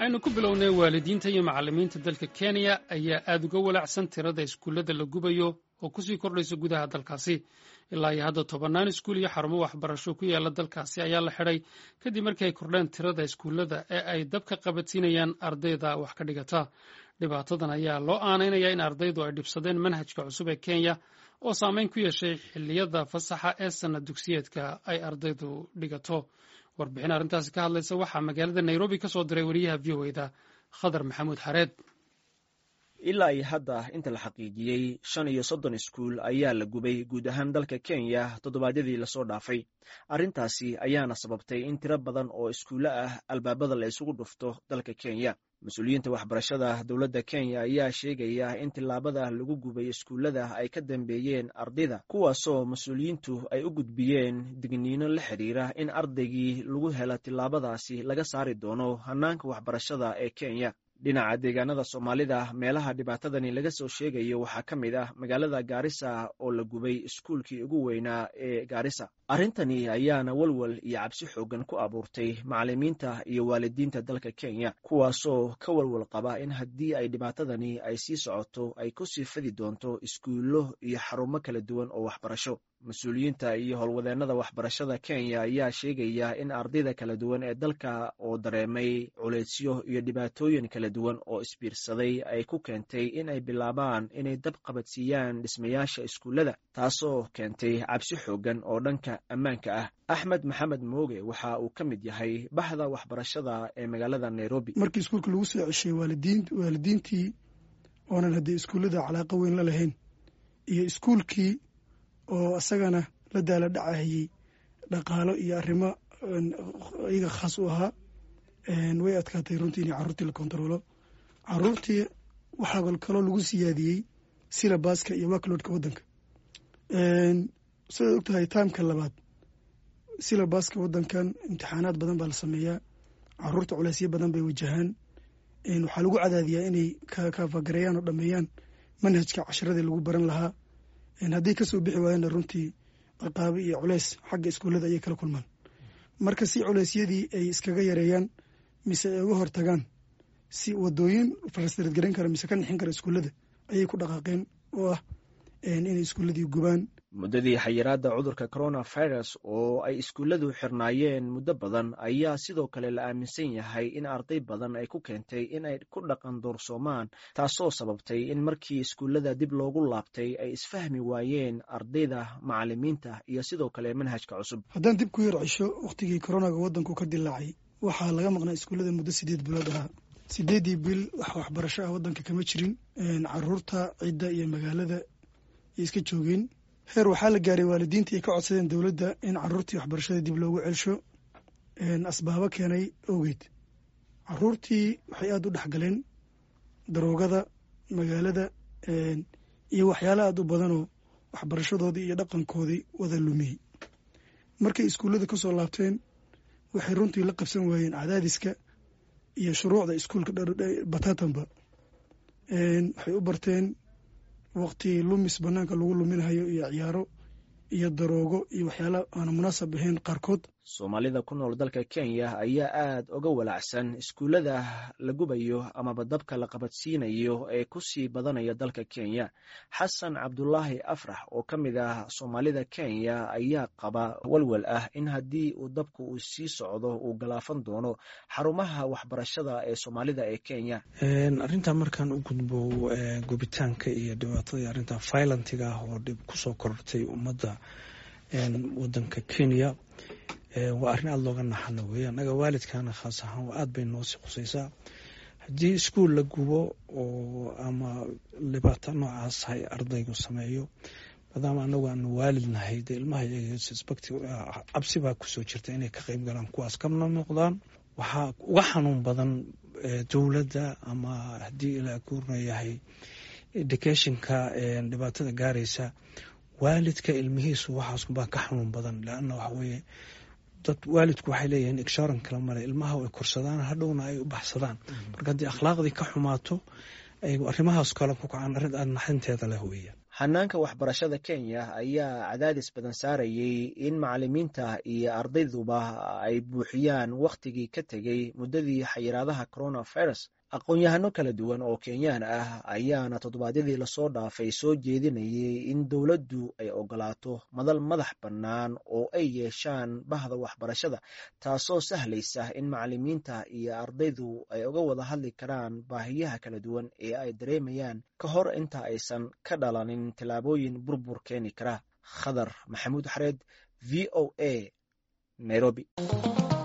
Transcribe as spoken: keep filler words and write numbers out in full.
aynu ku bilownay waalidiinta iyo macallimiinta dalka Kenya ayaa aad uga walacsan tirada iskuulada la gubayo oo ku sii kordhaysa gudaha dalkaasi. Ilaa iyo hadda tobanaan iskuul iyo xarumo waxbarasho ku yaala dalkaasi ayaa la xidhay kadib markii ay kordheen tirada iskuulada ee ay dabka qabadsiinayaan ardayda wax ka dhigata. Dhibaatadan ayaa loo aanaynayaa in ardaydu ay dhibsadeen manhajka cusub ee Kenya oo saameyn ku yeeshay xilliyada fasaxa ee sanad dugsiyeedka ay ardaydu dhigato. warbixin arrintaasi ka hadlaysa waxaa magaalada Nairobi ka soo diray wariyaha V O A-da Khadar Maxamuud Xareed. ilaa iyo hadda inta la xaqiijiyey shan iyo soddon iskuul ayaa la gubay guud ahaan dalka Kenya toddobaadyadii lasoo dhaafay. Arrintaasi ayaana sababtay in tiro badan oo iskuulo ah albaabada la isugu dhufto dalka Kenya. mas-uuliyiinta waxbarashada dowladda Kenya ayaa sheegaya in tillaabada lagu gubay iskuulada ay ka dambeeyeen ardayda, kuwaasoo mas-uuliyiintu ay u gudbiyeen digniino la xiriira in ardaygii lagu hela tillaabadaasi laga saari doono hanaanka waxbarashada ee Kenya. dhinaca deegaanada Soomaalida, meelaha dhibaatadani laga soo sheegayo waxaa ka mid ah magaalada Garissa oo la gubay iskuulkii ugu weynaa ee Garissa. Arrintani ayaana walwal iyo cabsi xoogan ku abuurtay macallimiinta iyo waalidiinta dalka Kenya, kuwaasoo ka walwal qaba in haddii ay dhibaatadani ay sii socoto ay ku sii fidi doonto iskuullo iyo xarumo kala duwan oo waxbarasho. mas-uuliyiinta iyo howlwadeennada waxbarashada Kenya ayaa sheegaya in ardayda kala duwan ee dalka oo dareemay culeysyo iyo dhibaatooyin kala duwan oo isbiirsaday ay ku keentay in ay bilaabaan inay dab qabadsiiyaan dhismayaasha iskuullada, taasoo keentay cabsi xoogan oo dhanka ammaanka ah. Axmed Maxamed Mooge waxa uu ka mid yahay baxda waxbarashada ee magaalada Nairobi. markii iskuulka lagu soo ceshay waalidiin waalidiintii oonan haddii iskuullada calaaqa weyn la lahayn iyo iskuulkii oo asagana la daala dhacayay dhaqaalo iyo arrimo iyaga khaas u ahaa, way adkaatay runtii in carruurtii la kontaroolo. carruurtii waxaa kaloo lagu siyaadiyey silabaska iyo workloadka waddanka. sidaad ogtahay taamka labaad silabaska waddankan imtixaanaad badan baa la sameeyaa, carruurta culeysyo badan bay wajahaan. waxaa lagu cadaadiyaa inay kafagareeyaan oo dhameeyaan manhajka casharadii lagu baran lahaa. haddii kasoo bixi waayana runtii ciqaabo iyo culeys xagga iskuullada ayay kala kulmaan. marka si culeysyadii ay iskaga yareeyaan mise ay uga hortagaan si wadooyin farastarad garan kara mise ka nixin kara iskuullada ayay ku dhaqaaqeen oo ah inay iskuulladii gubaan. muddadii xayiraadda cudurka coronavirus oo ay iskuulladu xirnaayeen muddo badan ayaa sidoo kale la aaminsan yahay in arday badan ay ku keentay in ay ku dhaqan doorsoomaan, taasoo sababtay in markii iskuullada dib loogu laabtay ay isfahmi waayeen ardayda, macallimiinta iyo sidoo kale manhajka cusub. haddaan dib ku yar cisho wakhtigii koronaga waddanku ka dilaacay waxaa laga maqnaa iskuullada muddo sideed bilood ahaa. sideedii bil wax waxbarasho ah waddanka kama jirin. carruurta cidda iyo magaalada ay iska joogeen. heer waxaa la gaaray waalidiintii ay ka codsadeen dowladda in carruurtii waxbarashada dib loogu celsho asbaabo keenay awgeed. carruurtii waxay aada u dhexgaleen daroogada magaalada iyo waxyaala aada u badanoo waxbarashadoodii iyo dhaqankoodii wada lumiyey. markay iskuullada ka soo laabteen waxay runtii la qabsan waayeen cadaadiska iyo shuruucda iskuulka batatanba. waxay u barteen waqti lumis banaanka lagu luminayo iyo ciyaaro iyo daroogo iyo waxyaala aan munaasab ahayn qaarkood. Soomaalida ku nool dalka Kenya ayaa aad uga walacsan iskuullada la gubayo amaba dabka la qabadsiinayo ee ku sii badanaya dalka Kenya. Xasan Cabdullaahi Afrax oo ka mid ah Soomaalida Kenya ayaa qaba walwal ah in haddii uu dabku uu sii socdo uu galaafan doono xarumaha waxbarashada ee Soomaalida ee Kenya. arrinta markaan u gudbo gubitaanka iyo dhibaatada arrinta violentiga oo dib ku soo korortay ummadda waddanka Kenya waa arrin aad looga naxano weeye. annaga waalidkaana khaas ahaan waa aad bay noo sii khusaysaa. haddii iskuul la gubo oo ama dhibaato noocaas hay ardaygu sameeyo, maadaama annagu aanu waalid nahay dee ilmaha iyaga suspect cabsi baa kusoo jirta inay ka qayb galaan kuwaas kamna noqdaan. waxaa uga xanuun badan dowladda ama haddii ilaa guurna yahay educationka dhibaatada gaaraysa waalidka ilmihiisu waxaas baa ka xanuun badan. laanna waxa weeye dad waalidku waxay leeyihiin igsharan kala male ilmaha ay korsadaan hadhowna ay u baxsadaan. marka haddii akhlaaqdii ka xumaato ay arrimahaas kale ku kacaan arrin aad naxinteeda leh weeye. hanaanka waxbarashada Kenya ayaa cadaadis badan saarayay in macallimiinta iyo ardayduba ay buuxiyaan waqtigii ka tegay muddadii xayiraadaha coronavirus. aqoon-yahano kala duwan oo Kenyaan ah ayaana toddobaadyadii lasoo dhaafay soo jeedinayay in dowladdu ay ogolaato madal madax bannaan oo ay yeeshaan bahda waxbarashada, taasoo sahlaysa in macallimiinta iyo ardaydu ay uga wada hadli karaan baahiyaha kala duwan ee ay dareemayaan ka hor inta aysan ka dhalanin tallaabooyin burbur keeni kara. Khadar Maxamuud Xareed, V O A, Nairobi.